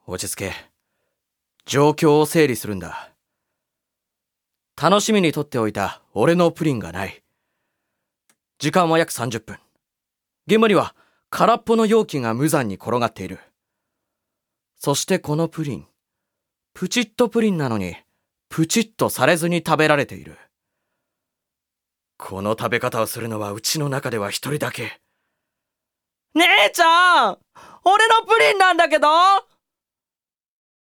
落ち着け。状況を整理するんだ。楽しみにとっておいた俺のプリンがない。時間は約30分。現場には空っぽの容器が無残に転がっている。そしてこのプリン、プチッとプリンなのにプチッとされずに食べられている。この食べ方をするのはうちの中では一人だけ。姉ちゃん、俺のプリンなんだけど。